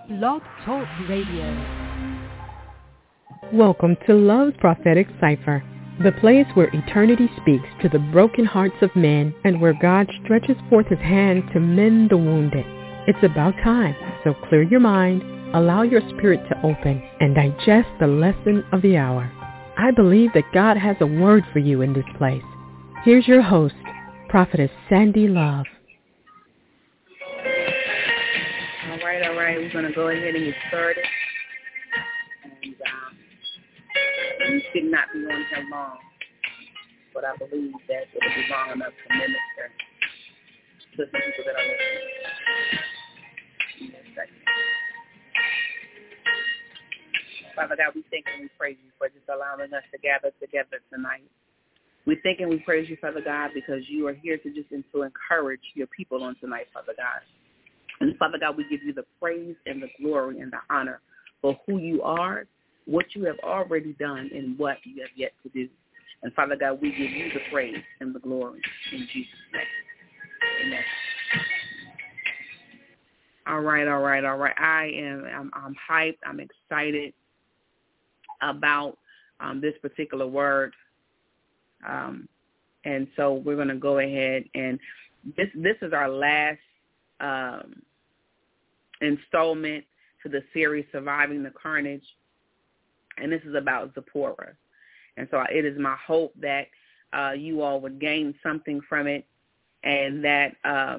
Blog Talk Radio. Welcome to Love's Prophetic Cipher, the place where eternity speaks to the broken hearts of men and where God stretches forth his hand to mend the wounded. It's about time, so clear your mind, allow your spirit to open, and digest the lesson of the hour. I believe that God has a word for you in this place. Here's your host, Prophetess Sandy Love. All right. We're going to go ahead and get started. And we should not be on here long, but I believe that it will be long enough to minister to the people that are listening. In a second. Father God, we thank and we praise you for just allowing us to gather together tonight. We thank and we praise you, Father God, because you are here to just to encourage your people on tonight, Father God. And Father God, we give you the praise and the glory and the honor for who you are, what you have already done, and what you have yet to do. And Father God, we give you the praise and the glory in Jesus' name. Amen. All right. I'm hyped. I'm excited about this particular word. And so we're going to go ahead and this is our last installment to the series Surviving the Carnage. And this is about Zipporah. And so it is my hope that you all would gain something from it, and that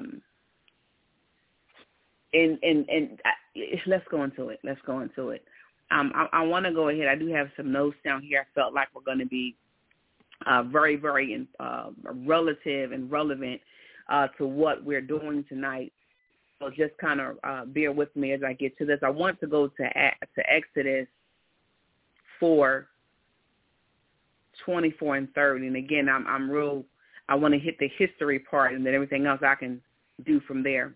let's go into it. I want to go ahead. I do have some notes down here. I felt like we're going to be very, very relative and relevant to what we're doing tonight. So just kind of bear with me as I get to this. I want to go to Exodus 4:24 and 30. And again, I want to hit the history part, and then everything else I can do from there.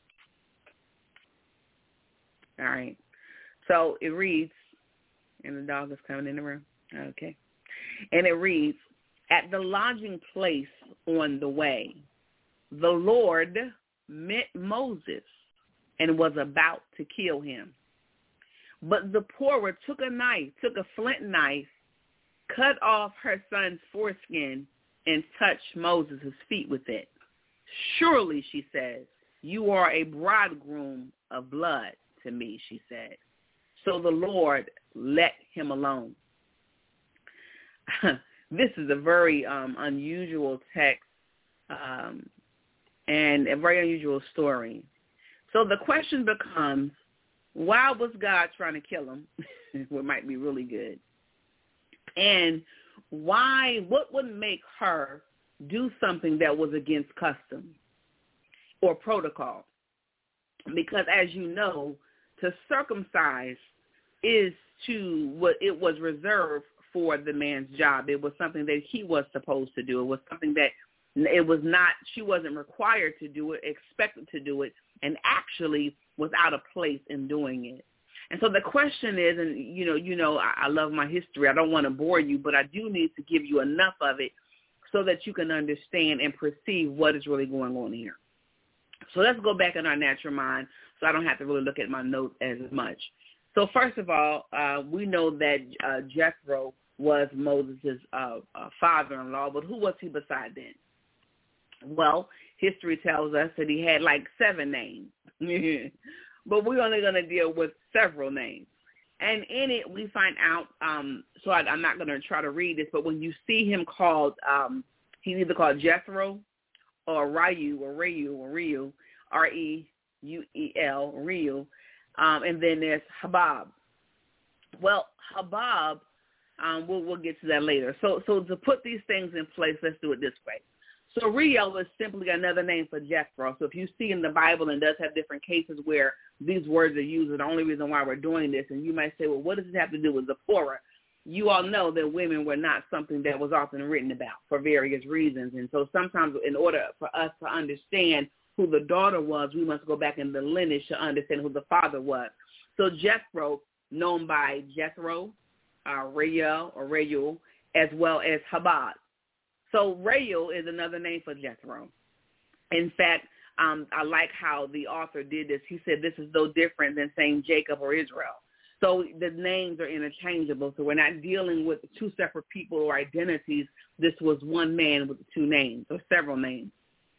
All right. So it reads, and the dog is coming in the room. Okay. And it reads, at the lodging place on the way, the Lord met Moses and was about to kill him. But Zipporah took a flint knife, cut off her son's foreskin, and touched Moses' feet with it. Surely, she says, you are a bridegroom of blood to me, she said. So the Lord let him alone. This is a very unusual text and a very unusual story. So the question becomes, why was God trying to kill him? What might be really good. And what would make her do something that was against custom or protocol? Because as you know, to circumcise is what it was reserved for the man's job. It was something that he was supposed to do. It was something that she wasn't required to do it, expected to do it, and actually was out of place in doing it. And so the question is, and I love my history. I don't want to bore you, but I do need to give you enough of it so that you can understand and perceive what is really going on here. So let's go back in our natural mind so I don't have to really look at my notes as much. So first of all, we know that Jethro was Moses' father-in-law, but who was he beside then? Well, history tells us that he had like 7 names, but we're only going to deal with several names. And in it, we find out, so I'm not going to try to read this, but when you see him called, he's either called Jethro or Reuel, R-E-U-E-L, Reuel, and then there's Hobab. Well, Hobab, we'll get to that later. So to put these things in place, let's do it this way. So Reuel is simply another name for Jethro. So if you see in the Bible, and does have different cases where these words are used, the only reason why we're doing this, and you might say, well, what does it have to do with Zipporah? You all know that women were not something that was often written about for various reasons. And so sometimes in order for us to understand who the daughter was, we must go back in the lineage to understand who the father was. So Jethro, known by Jethro, Reuel, as well as Hobab. So Reuel is another name for Jethro. In fact, I like how the author did this. He said this is no different than saying Jacob or Israel. So the names are interchangeable. So we're not dealing with two separate people or identities. This was one man with two names or several names.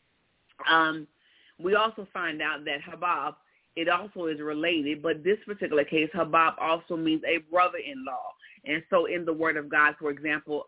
We also find out that Habab, it also is related, but this particular case, Habab also means a brother-in-law. And so in the Word of God, for example,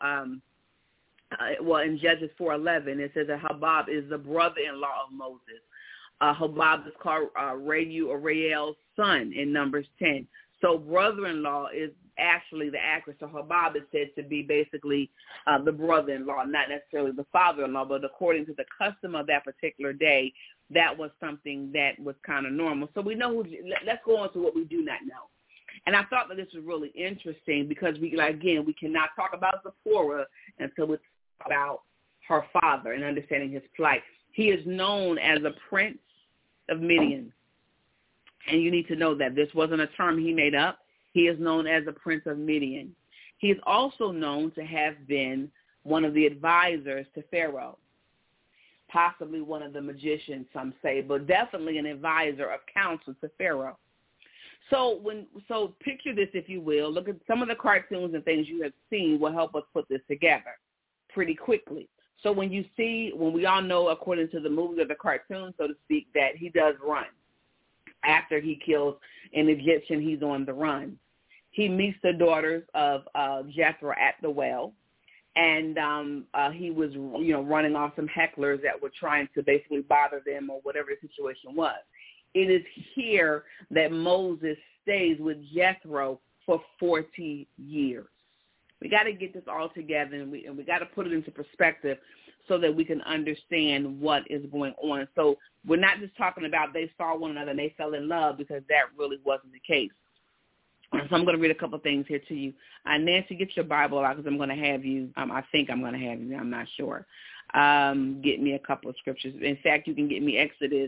in Judges 4:11, it says that Habab is the brother-in-law of Moses. Habab is called Reu or Rael's son in Numbers 10. So brother-in-law is actually the actress. So Habab is said to be basically the brother-in-law, not necessarily the father-in-law, but according to the custom of that particular day, that was something that was kind of normal. So we know let's go on to what we do not know. And I thought that this was really interesting because, we cannot talk about Zipporah until we talk about her father and understanding his plight. He is known as a prince of Midian. And you need to know that this wasn't a term he made up. He is known as a prince of Midian. He is also known to have been one of the advisors to Pharaoh, possibly one of the magicians, some say, but definitely an advisor of counsel to Pharaoh. So picture this, if you will. Look at some of the cartoons and things you have seen will help us put this together pretty quickly. So when we all know, according to the movie or the cartoon, so to speak, that he does run. After he kills an Egyptian, he's on the run. He meets the daughters of Jethro at the well, and he was, running off some hecklers that were trying to basically bother them or whatever the situation was. It is here that Moses stays with Jethro for 40 years. We got to get this all together, and we got to put it into perspective so that we can understand what is going on. So we're not just talking about they saw one another and they fell in love, because that really wasn't the case. So I'm going to read a couple things here to you. Nancy, get your Bible out, because I'm going to have you, I think I'm going to have you, I'm not sure, get me a couple of scriptures. In fact, you can get me Exodus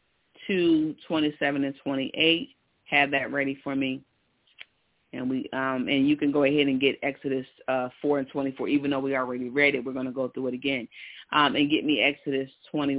2:27 and 28. Have that ready for me. And you can go ahead and get Exodus 4 and 24. Even though we already read it, we're going to go through it again. And get me Exodus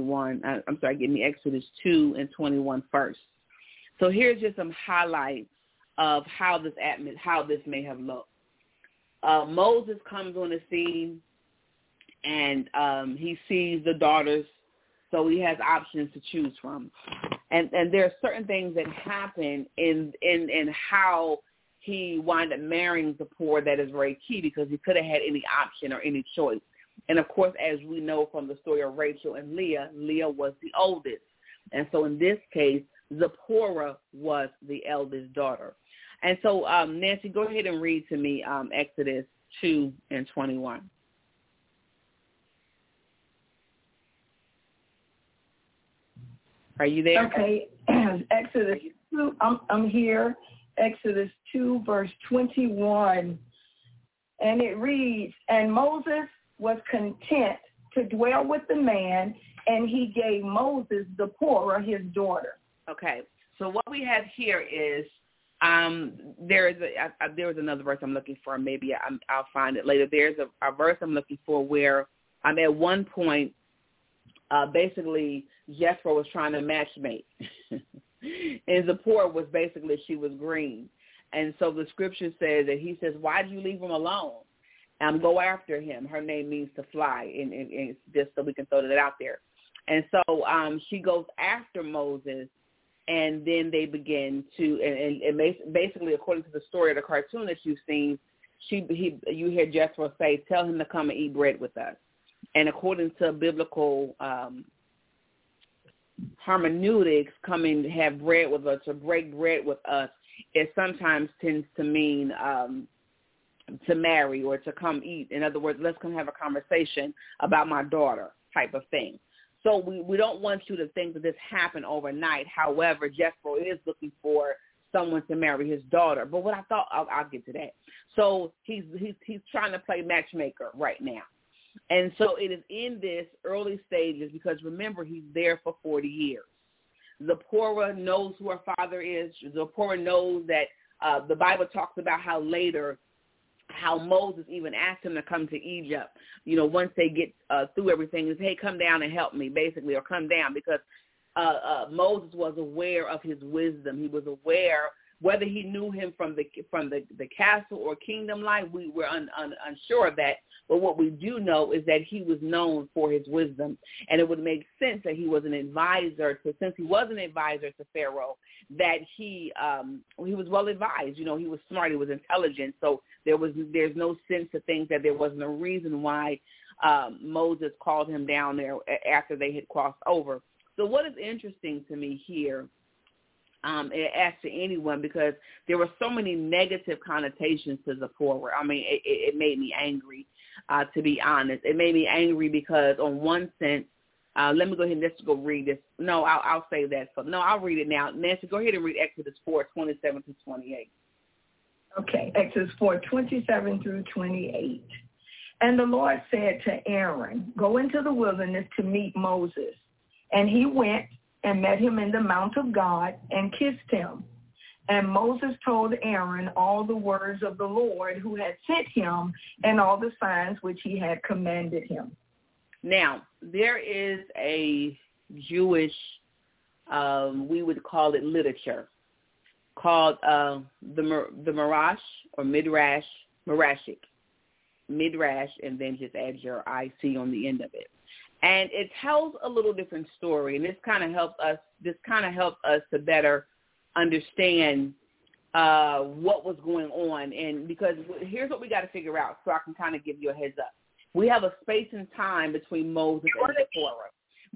2 and 21 first. So here's just some highlights of how this may have looked. Moses comes on the scene, and he sees the daughters, so he has options to choose from. And there are certain things that happen in how he wound up marrying Zipporah that is very key, because he could have had any option or any choice. And, of course, as we know from the story of Rachel and Leah, Leah was the oldest. And so in this case, Zipporah was the eldest daughter. And so, Nancy, go ahead and read to me Exodus 2 and 21. Are you there? Okay. Exodus 2, I'm here. Exodus 2, verse 21. And it reads, "And Moses was content to dwell with the man, and he gave Moses Zipporah his daughter." Okay. So what we have here is there was another verse I'm looking for. Maybe I'll find it later. There's a verse I'm looking for where at one point, basically, Jethro was trying to matchmake. And Zipporah was basically, she was green. And so the scripture says that he says, "Why do you leave him alone? Go after him." Her name means to fly, and just so we can throw that out there. And so she goes after Moses, and then they begin to, and basically, according to the story of the cartoon that you've seen, you hear Jethro say, "Tell him to come and eat bread with us." And according to biblical hermeneutics, coming to have bread with us, to break bread with us, it sometimes tends to mean to marry or to come eat. In other words, let's come have a conversation about my daughter type of thing. So we don't want you to think that this happened overnight. However, Jethro is looking for someone to marry his daughter. But what I thought, I'll get to that. So he's trying to play matchmaker right now. And so it is in this early stages, because remember, he's there for 40 years. Zipporah knows who her father is. Zipporah knows that the Bible talks about how later, how Moses even asked him to come to Egypt, once they get through everything, is, "Hey, come down and help me," basically, or come down, because Moses was aware of his wisdom. He was aware, whether he knew him from the castle or kingdom life, we were unsure of that. But what we do know is that he was known for his wisdom, and it would make sense that he was an advisor since he was an advisor to Pharaoh, that he was well advised. He was smart, he was intelligent. So there's no sense to think that there wasn't a reason why Moses called him down there after they had crossed over. So what is interesting to me here, as to anyone, because there were so many negative connotations to Zipporah. I mean, it made me angry, to be honest. It made me angry because on one sense, let me go ahead and let's go read this. No, I'll say that. I'll read it now. Nancy, go ahead and read Exodus 4:27 through 28. Okay, Exodus 4:27 through 28. And the Lord said to Aaron, go into the wilderness to meet Moses. And he went and met him in the mount of God and kissed him. And Moses told Aaron all the words of the Lord who had sent him and all the signs which he had commanded him. Now, there is a Jewish, we would call it literature, called the Midrash or Midrash, and then just add your IC on the end of it. And it tells a little different story, and this kind of helps us to better understand what was going on. And because here's what we got to figure out, so I can kind of give you a heads up. We have a space and time between Moses and Zipporah.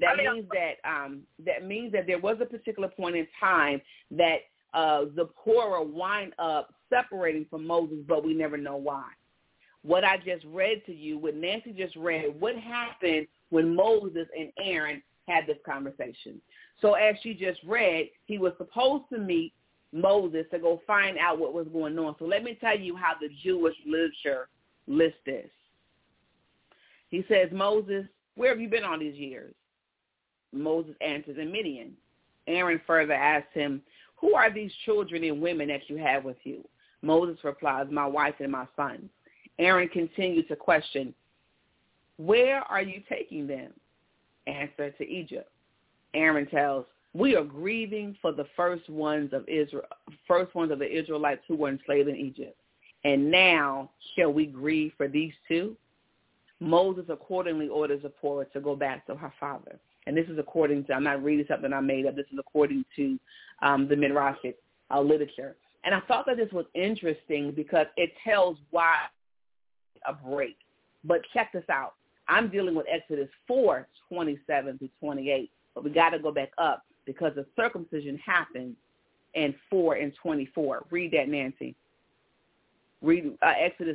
That means that there was a particular point in time that Zipporah wind up separating from Moses, but we never know why. What I just read to you, what Nancy just read, what happened when Moses and Aaron had this conversation. So as she just read, he was supposed to meet Moses to go find out what was going on. So let me tell you how the Jewish literature lists this. He says, Moses, where have you been all these years? Moses answers, in Midian. Aaron further asked him, who are these children and women that you have with you? Moses replies, my wife and my sons. Aaron continued to question, where are you taking them? Answer, to Egypt. Aaron tells, we are grieving for the first ones of the Israelites who were enslaved in Egypt. And now shall we grieve for these two? Moses accordingly orders Zipporah to go back to her father. And this is according to, I'm not reading something I made up, this is according to the Midrashic literature. And I thought that this was interesting because it tells why a break. But check this out. I'm dealing with Exodus 4:27 through 28, but we got to go back up because the circumcision happened in 4:24. Read that, Nancy. Read Exodus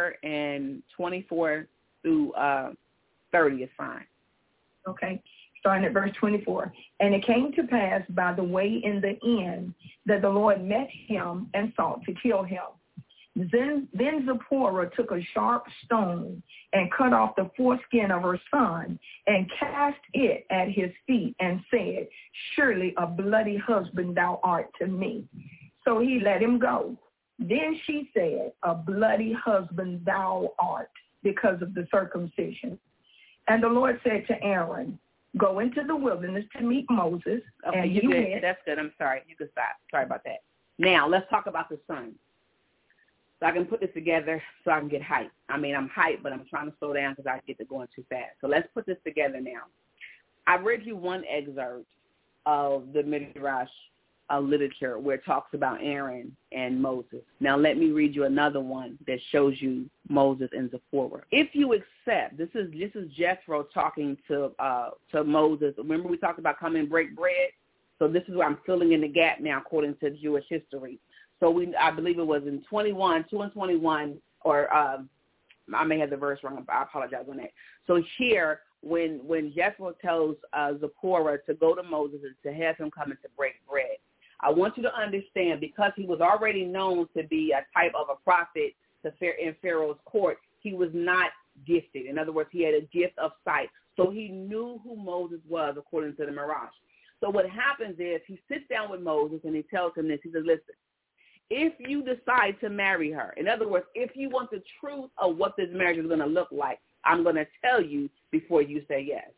4:24 through 30 is fine. Okay, starting at verse 24. And it came to pass by the way in the end that the Lord met him and sought to kill him. Then Zipporah took a sharp stone and cut off the foreskin of her son and cast it at his feet and said, surely a bloody husband thou art to me. So he let him go. Then she said, a bloody husband thou art, because of the circumcision. And the Lord said to Aaron, go into the wilderness to meet Moses. Okay, and you good. That's good. I'm sorry. You can stop. Sorry about that. Now, let's talk about the son. So I can put this together so I can get hyped. I mean, I'm hyped, but I'm trying to slow down because I get to going too fast. So let's put this together now. I read you one excerpt of the Midrash literature where it talks about Aaron and Moses. Now let me read you another one that shows you Moses and Zipporah. If you accept, this is Jethro talking to Moses. Remember we talked about come and break bread? So this is where I'm filling in the gap now according to Jewish history. So I believe it was in 2 and 21, or I may have the verse wrong. I apologize on that. So here, when Jethro tells Zipporah to go to Moses and to have him come and to break bread, I want you to understand, because he was already known to be a type of a prophet in Pharaoh's court, he was not gifted. In other words, he had a gift of sight. So he knew who Moses was according to the Midrash. So what happens is he sits down with Moses and he tells him this. He says, listen, if you decide to marry her, in other words, if you want the truth of what this marriage is going to look like, I'm going to tell you before you say yes.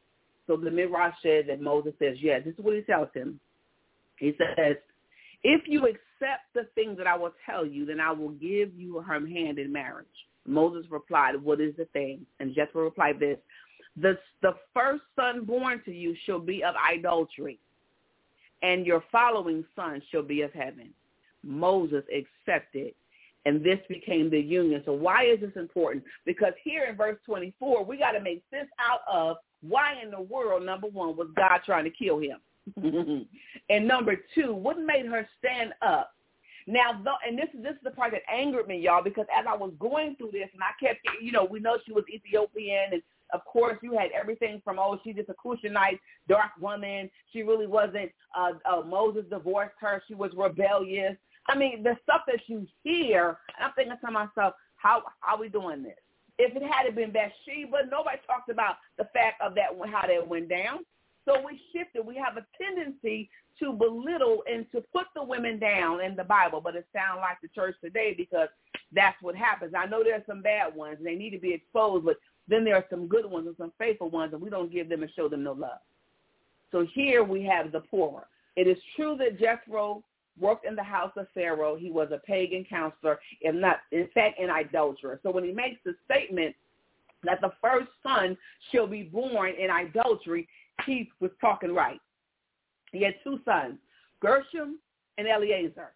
So the Midrash says that Moses says, yes, this is what he tells him. He says, if you accept the thing that I will tell you, then I will give you her hand in marriage. Moses replied, what is the thing? And Jethro replied this, the first son born to you shall be of idolatry, and your following son shall be of heaven. Moses accepted, and this became the union. So why is this important? Because here in verse 24, we got to make sense out of why in the world, number one, was God trying to kill him? And number two, what made her stand up? Now, and this is the part that angered me, y'all, because as I was going through this, and I kept, we know she was Ethiopian, and of course you had everything from, she's just a Cushanite, dark woman. She really wasn't, Moses divorced her. She was rebellious. I mean, the stuff that you hear, I'm thinking to myself, how are we doing this? If it had been Bathsheba, nobody talked about the fact of that, how that went down. So we shifted. We have a tendency to belittle and to put the women down in the Bible, but it sounds like the church today because that's what happens. I know there are some bad ones, and they need to be exposed, but then there are some good ones and some faithful ones, and we don't give them and show them no love. So here we have the poorer. It is true that Jethro worked in the house of Pharaoh. He was a pagan counselor, if not, in fact, an idolater. So when he makes the statement that the first son shall be born in idolatry, he was talking right. He had two sons, Gershom and Eleazar.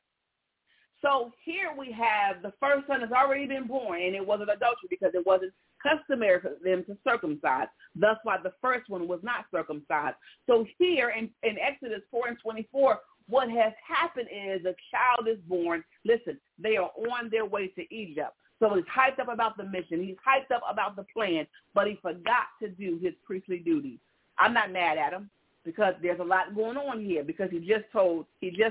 So here we have the first son has already been born, and it wasn't adultery because it wasn't customary for them to circumcise. Thus why the first one was not circumcised. So here in Exodus 4:24, what has happened is a child is born. Listen, they are on their way to Egypt. So he's hyped up about the mission. He's hyped up about the plan, but he forgot to do his priestly duties. I'm not mad at him because there's a lot going on here because he just told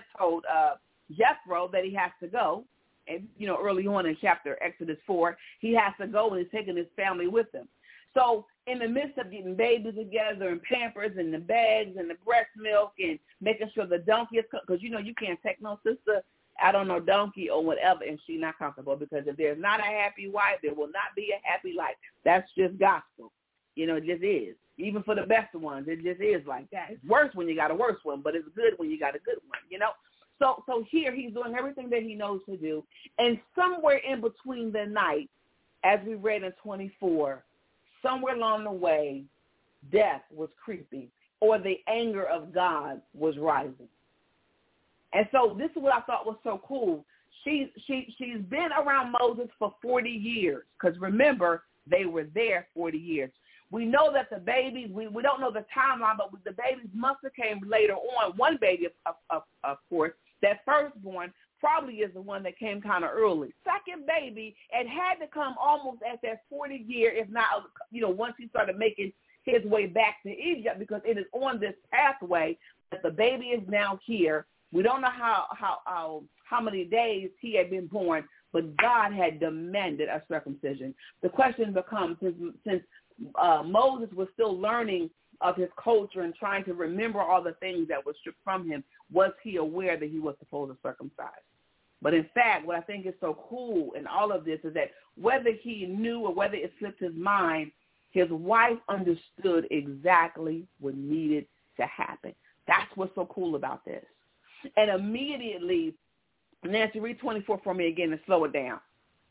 Jethro that he has to go. And, early on in chapter Exodus 4, he has to go and he's taking his family with him. So in the midst of getting babies together and Pampers and the bags and the breast milk and making sure the donkey is cooked, because, you can't take no sister out on no donkey or whatever and she's not comfortable because if there's not a happy wife, there will not be a happy life. That's just gospel. It just is. Even for the best ones, it just is like that. It's worse when you got a worse one, but it's good when you got a good one, So here he's doing everything that he knows to do. And somewhere in between the night, as we read in 24, somewhere along the way, death was creeping or the anger of God was rising. And so this is what I thought was so cool. She's been around Moses for 40 years because remember, they were there 40 years. We know that the babies, we don't know the timeline, but the babies must have came later on. One baby, of course, that firstborn probably is the one that came kind of early. Second baby, it had to come almost at that 40 year, if not, once he started making his way back to Egypt because it is on this pathway that the baby is now here. We don't know how many days he had been born, but God had demanded a circumcision. The question becomes, since Moses was still learning of his culture and trying to remember all the things that were stripped from him, was he aware that he was supposed to circumcise? But in fact, what I think is so cool in all of this is that whether he knew or whether it slipped his mind, his wife understood exactly what needed to happen. That's what's so cool about this. And immediately, Nancy, read 24 for me again and slow it down.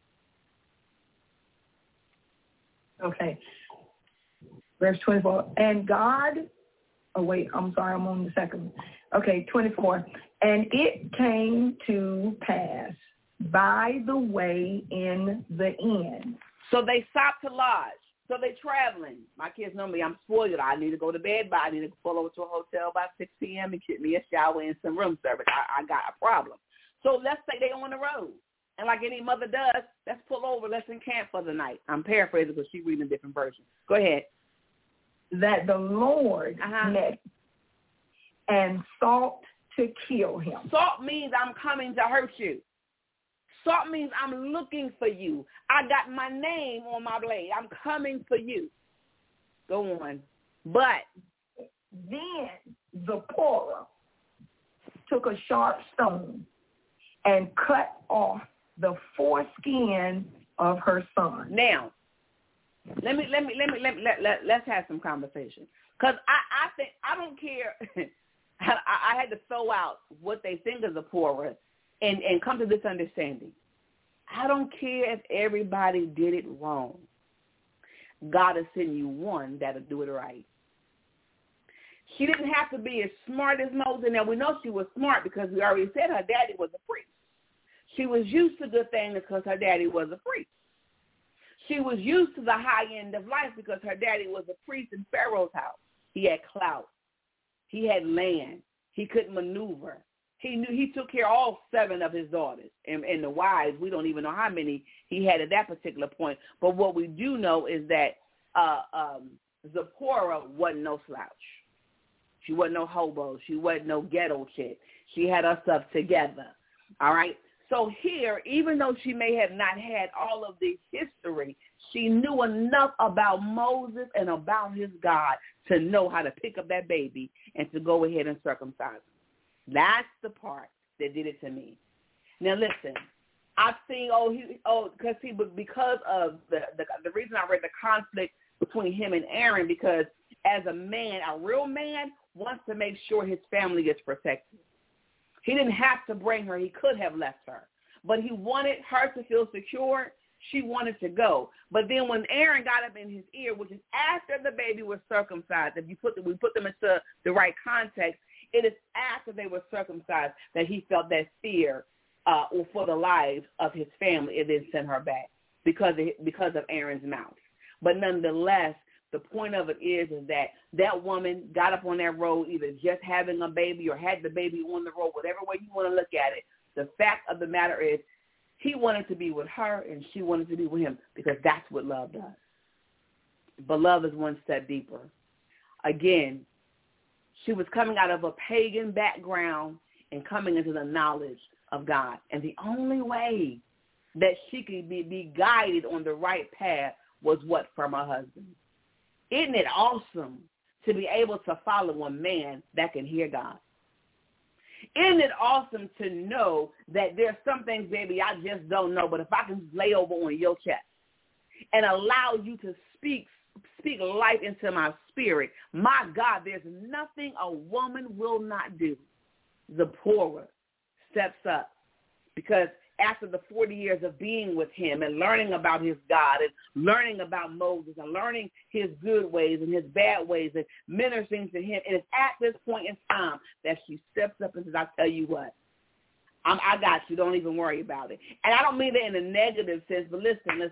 Okay. Verse 24. And God, I'm on the second. Okay, 24. And it came to pass by the way in the end. So they stopped to lodge. So they're traveling. My kids know me. I'm spoiled. I need to go to bed, but I need to pull over to a hotel by 6 p.m. and get me a shower and some room service. I got a problem. So let's say they're on the road. And like any mother does, let's pull over. Let's encamp for the night. I'm paraphrasing because she's reading a different version. Go ahead. That the Lord met and sought to kill him. Sought means I'm coming to hurt you. Sought means I'm looking for you. I got my name on my blade. I'm coming for you. Go on. But then the poorer took a sharp stone and cut off the foreskin of her son. Now, let's have some conversation. Because I think, I don't care. I had to throw out what they think is Zipporah and come to this understanding. I don't care if everybody did it wrong. God will send you one that'll do it right. She didn't have to be as smart as Moses. Now, we know she was smart because we already said her daddy was a priest. She was used to good things because her daddy was a priest. She was used to the high end of life because her daddy was a priest in Pharaoh's house. He had clout. He had land. He could maneuver. He took care of all 7 of his daughters. And the wives, we don't even know how many he had at that particular point. But what we do know is that Zipporah wasn't no slouch. She wasn't no hobo. She wasn't no ghetto chick. She had her stuff together. All right? So here, even though she may have not had all of the history, she knew enough about Moses and about his God to know how to pick up that baby and to go ahead and circumcise him. That's the part that did it to me. Now, listen, I've seen, because of the reason I read the conflict between him and Aaron, because as a man, a real man wants to make sure his family is protected. He didn't have to bring her. He could have left her. But he wanted her to feel secure. She wanted to go. But then when Aaron got up in his ear, which is after the baby was circumcised, if we put them into the right context, it is after they were circumcised that he felt that fear for the lives of his family, and then sent her back because of Aaron's mouth. But nonetheless, the point of it is that woman got up on that road either just having a baby or had the baby on the road, whatever way you want to look at it. The fact of the matter is he wanted to be with her and she wanted to be with him because that's what love does. But love is one step deeper. Again, she was coming out of a pagan background and coming into the knowledge of God. And the only way that she could be guided on the right path was what? From her husband. Isn't it awesome to be able to follow a man that can hear God? Isn't it awesome to know that there's some things, baby, I just don't know, but if I can lay over on your chest and allow you to speak life into my spirit, my God, there's nothing a woman will not do. Zipporah steps up because after the 40 years of being with him and learning about his God and learning about Moses and learning his good ways and his bad ways and ministering to him, it is at this point in time that she steps up and says, I'll tell you what, I got you. Don't even worry about it. And I don't mean that in a negative sense, but listen.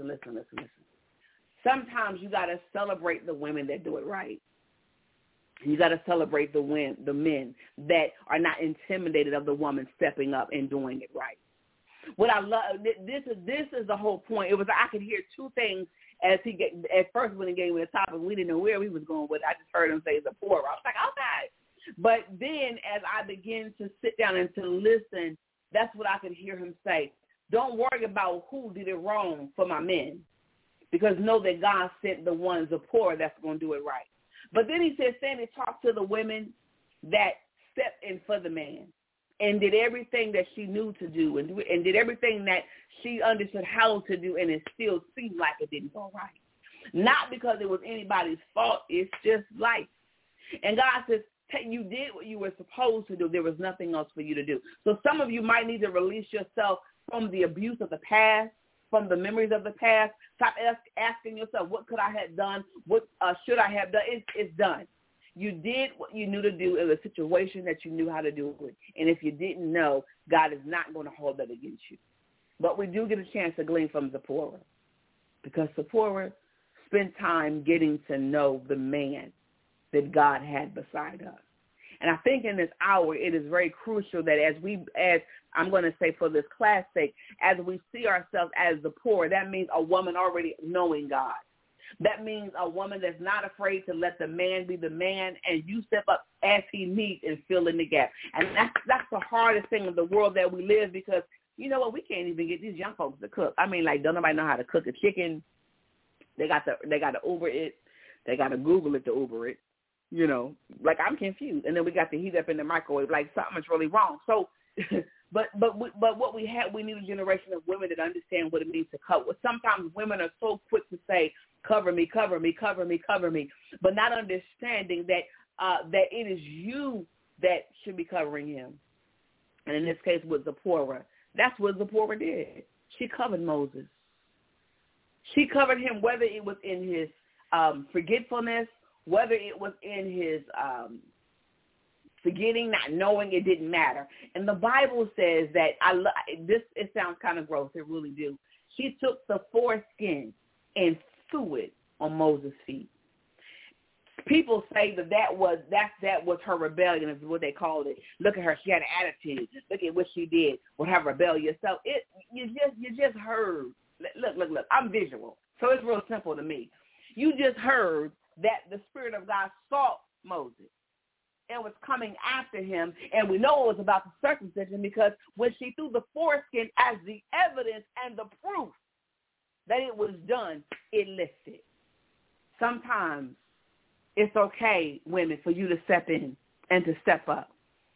Sometimes you got to celebrate the women that do it right. You got to celebrate the men that are not intimidated of the woman stepping up and doing it right. What I love, this is the whole point. It was I could hear 2 things at first when he gave me the topic. We didn't know where we was going with it. I just heard him say Zipporah. I was like, okay. But then as I began to sit down and to listen, that's what I could hear him say. Don't worry about who did it wrong for my men, because know that God sent the one Zipporah that's going to do it right. But then he said, Sandy, talk to the women that stepped in for the man and did everything that she knew to do and did everything that she understood how to do, and it still seemed like it didn't go right. Not because it was anybody's fault. It's just life. And God says, you did what you were supposed to do. There was nothing else for you to do. So some of you might need to release yourself from the abuse of the past, from the memories of the past. Stop asking yourself, what could I have done? What should I have done? It's done. You did what you knew to do in a situation that you knew how to do it. And if you didn't know, God is not going to hold that against you. But we do get a chance to glean from Zipporah, because Zipporah spent time getting to know the man that God had beside us. And I think in this hour, it is very crucial that as I'm going to say for this class sake, as we see ourselves as Zipporah, that means a woman already knowing God. That means a woman that's not afraid to let the man be the man, and you step up as he needs and fill in the gap. And that's the hardest thing in the world that we live, because you know what? We can't even get these young folks to cook. I mean, like, don't nobody know how to cook a chicken. They got to Uber it. They got to Google it to Uber it. You know, like, I'm confused. And then we got to heat up in the microwave. Like, something is really wrong. So But what we have, we need a generation of women that understand what it means to cover. Sometimes women are so quick to say, cover me, cover me, cover me, cover me, but not understanding that that it is you that should be covering him. And in this case with Zipporah, that's what Zipporah did. She covered Moses. She covered him, whether it was in his forgetfulness, whether it was in his forgetting, not knowing, it didn't matter. And the Bible says that, it sounds kind of gross, it really do. She took the foreskin and threw it on Moses' feet. People say that was her rebellion, is what they called it. Look at her; she had an attitude. Look at what she did with her rebellion. So you just heard. Look. I'm visual, so it's real simple to me. You just heard that the Spirit of God saw Moses and was coming after him, and we know it was about the circumcision because when she threw the foreskin as the evidence and the proof that it was done, it lifted. Sometimes it's okay, women, for you to step in and to step up.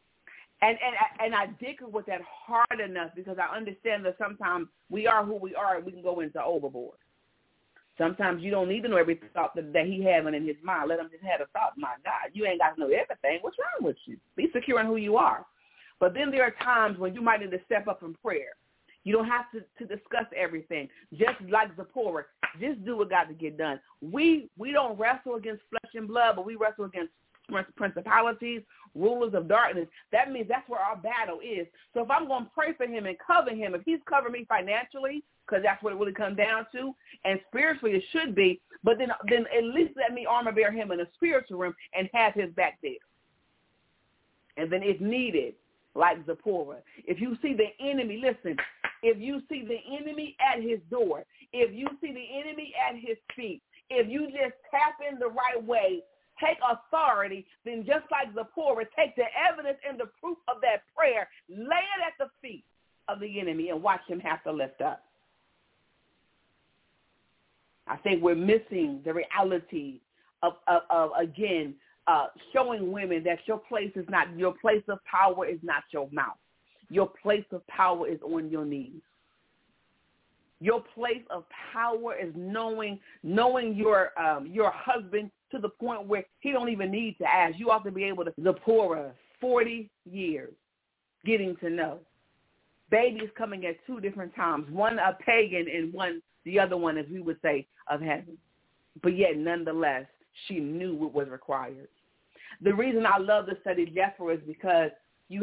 And I dig with that hard enough because I understand that sometimes we are who we are and we can go into overboard. Sometimes you don't need to know every thought that he having in his mind. Let him just have a thought. My God, you ain't got to know everything. What's wrong with you? Be secure in who you are. But then there are times when you might need to step up in prayer. You don't have to discuss everything. Just like Zipporah, just do what got to get done. We don't wrestle against flesh and blood, but we wrestle against principalities, rulers of darkness. That means that's where our battle is. So if I'm going to pray for him and cover him, if he's covering me financially, because that's what it really comes down to, and spiritually it should be, but then at least let me armor bear him in a spiritual realm and have his back there. And then if needed, like Zipporah, if you see the enemy, listen, if you see the enemy at his door, if you see the enemy at his feet, if you just tap in the right way, take authority, then just like Zipporah, take the evidence and the proof of that prayer, lay it at the feet of the enemy and watch him have to lift up. I think we're missing the reality of again, showing women that your place of power is not your mouth. Your place of power is on your knees. Your place of power is knowing your husband to the point where he don't even need to ask. You ought to be able to. Zipporah, 40 years, getting to know. Babies coming at two different times, one a pagan and one the other one, as we would say, of heaven. But yet, nonetheless, she knew what was required. The reason I love to study Jethro is because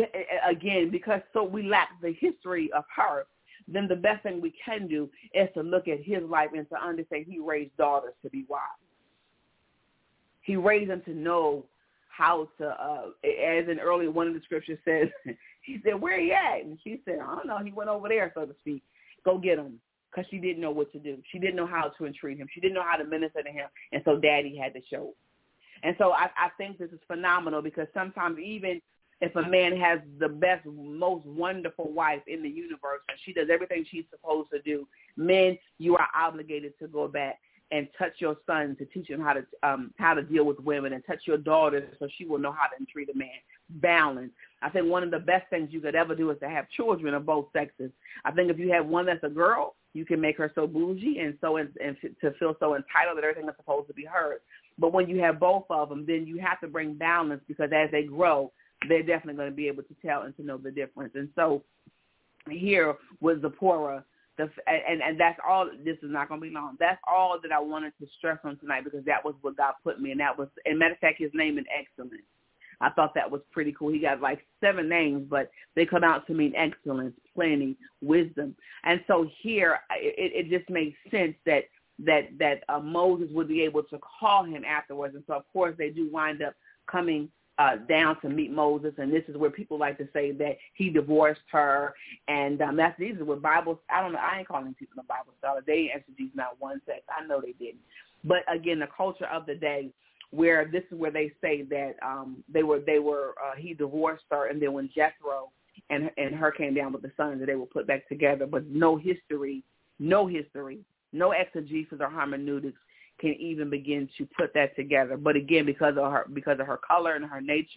we lack the history of her. Then the best thing we can do is to look at his life and to understand he raised daughters to be wise. He raised them to know how to, as in earlier one of the scriptures says, he said, where he at? And she said, I don't know. He went over there, so to speak. Go get him. Because she didn't know what to do. She didn't know how to entreat him. She didn't know how to minister to him. And so daddy had to show. And so I think this is phenomenal because sometimes even if a man has the best, most wonderful wife in the universe and she does everything she's supposed to do, men, you are obligated to go back and touch your son to teach him how to deal with women, and touch your daughter so she will know how to entreat a man. Balance. I think one of the best things you could ever do is to have children of both sexes. I think if you have one that's a girl, you can make her so bougie and to feel so entitled that everything is supposed to be hers. But when you have both of them, then you have to bring balance because as they grow, they're definitely going to be able to tell and to know the difference. And so here with Zipporah, and that's all. This is not going to be long. That's all that I wanted to stress on tonight because that was what God put me, and that was, and matter of fact, his name is excellence. I thought that was pretty cool. He got like 7 names, but they come out to mean excellence, plenty, wisdom. And so here, it just makes sense that Moses would be able to call him afterwards. And so, of course, they do wind up coming down to meet Moses, and this is where people like to say that he divorced her, and these are what Bible. I don't know. I ain't calling people a Bible scholar. They exegete not one sex. I know they didn't, but again, the culture of the day, where this is where they say that he divorced her, and then when Jethro and her came down with the sons, that they were put back together, but no history, no exegesis or hermeneutics can even begin to put that together. But again, because of her color and her nature,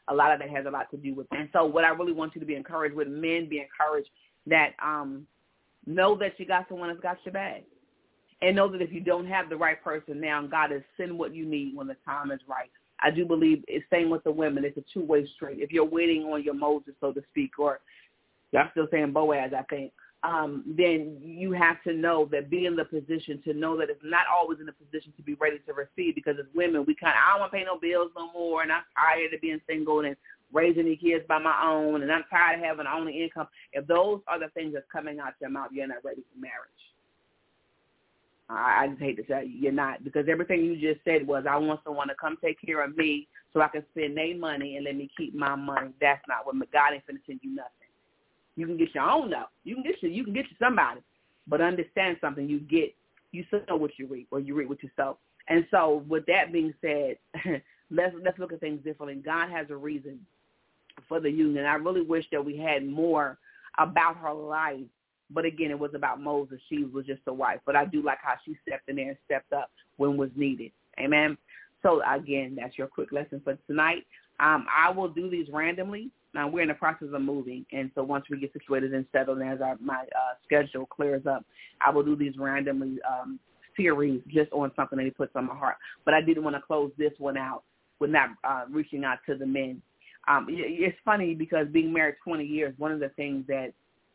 a lot of that has a lot to do with it. And so what I really want you to be encouraged with, men, be encouraged that know that you got someone that's got your back. And know that if you don't have the right person now, God is send what you need when the time is right. I do believe it's same with the women. It's a two-way street. If you're waiting on your Moses, so to speak, or y'all still saying Boaz, I think, then you have to know that be in the position to know that it's not always in a position to be ready to receive, because as women, I don't want to pay no bills no more, and I'm tired of being single and raising the kids by my own, and I'm tired of having only income. If those are the things that's coming out your mouth, you're not ready for marriage. I just hate to tell you, you're not, because everything you just said was, I want someone to come take care of me so I can spend their money and let me keep my money. That's not what God ain't finna send you nothing. You can get your own though. You can get you somebody, but understand something. You sow what you reap, or you reap what you sow. And so, with that being said, let's look at things differently. God has a reason for the union. I really wish that we had more about her life. But again, it was about Moses. She was just a wife. But I do like how she stepped in there and stepped up when was needed. Amen. So again, that's your quick lesson for tonight. I will do these randomly. Now, we're in the process of moving, and so once we get situated and settled, and as my schedule clears up, I will do these randomly series just on something that he puts on my heart. But I didn't want to close this one out with not reaching out to the men. It's funny because being married 20 years, one of the things that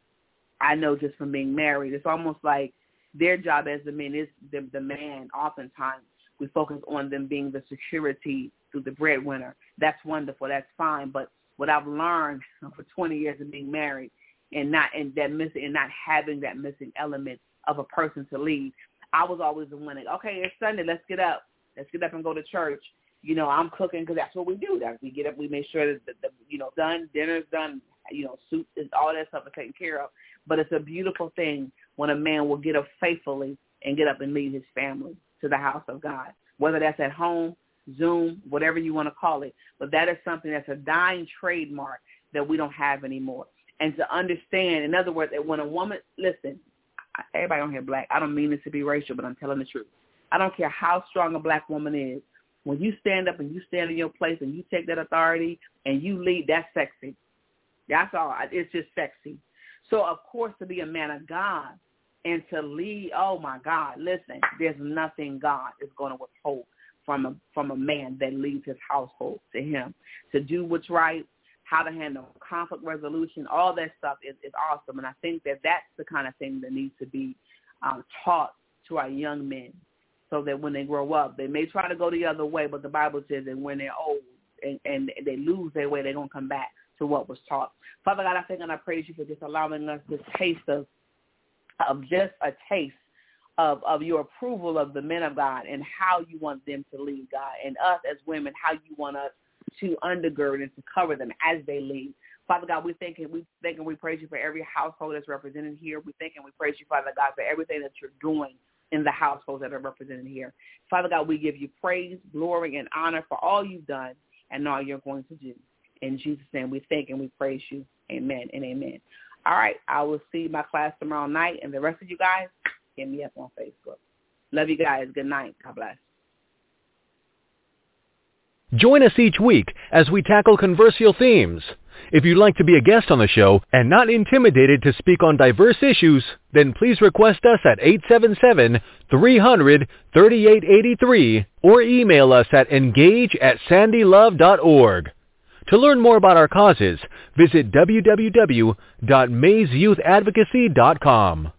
I know just from being married, it's almost like their job as the men is the man. Oftentimes, we focus on them being the security through the breadwinner. That's wonderful. That's fine. But what I've learned for 20 years of being married and not having that missing element of a person to lead, I was always the one that, okay, it's Sunday, let's get up and go to church. You know, I'm cooking because that's what we do. That we get up, we make sure that done, dinner's done, soup and all that stuff is taken care of. But it's a beautiful thing when a man will get up faithfully and get up and lead his family to the house of God, whether that's at home, Zoom, whatever you want to call it. But that is something that's a dying trademark that we don't have anymore. And to understand, in other words, that when a woman, listen, everybody on here black, I don't mean this to be racial, but I'm telling the truth. I don't care how strong a black woman is. When you stand up and you stand in your place and you take that authority and you lead, that's sexy. That's all. It's just sexy. So, of course, to be a man of God and to lead, oh, my God, listen, there's nothing God is going to withhold from a man that leads his household to him. To do what's right, how to handle conflict resolution, all that stuff is awesome. And I think that that's the kind of thing that needs to be taught to our young men so that when they grow up, they may try to go the other way, but the Bible says that when they're old and they lose their way, they're going to come back to what was taught. Father God, I thank and I praise you for just allowing us this taste of just a taste of your approval of the men of God and how you want them to lead, God, and us as women, how you want us to undergird and to cover them as they lead. Father God, we thank and we praise you for every household that's represented here. We thank and we praise you, Father God, for everything that you're doing in the households that are represented here. Father God, we give you praise, glory, and honor for all you've done and all you're going to do. In Jesus' name, we thank and we praise you. Amen and amen. All right, I will see my class tomorrow night, and the rest of you guys, hit me up on Facebook. Love you guys. Good night. God bless. Join us each week as we tackle controversial themes. If you'd like to be a guest on the show and not intimidated to speak on diverse issues, then please request us at 877-300-3883 or email us at engage@sandylove.org. To learn more about our causes, visit www.mayesyouthadvocacy.com.